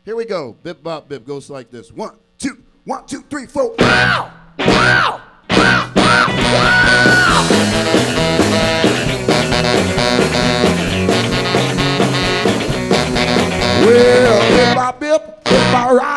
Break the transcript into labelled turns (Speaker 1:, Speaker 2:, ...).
Speaker 1: Here we go. Bip bop bip goes like this. 1, 2, 1, 2, 3, 4. Wow! Wow! Wow! Wow! Well, bip bop bip, bip bop right.